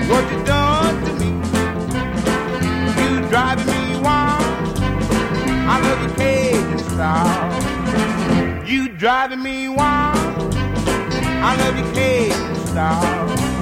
what you done to me. You driving me wild. I love your Cajun style. You driving me wild. I love your Cajun style.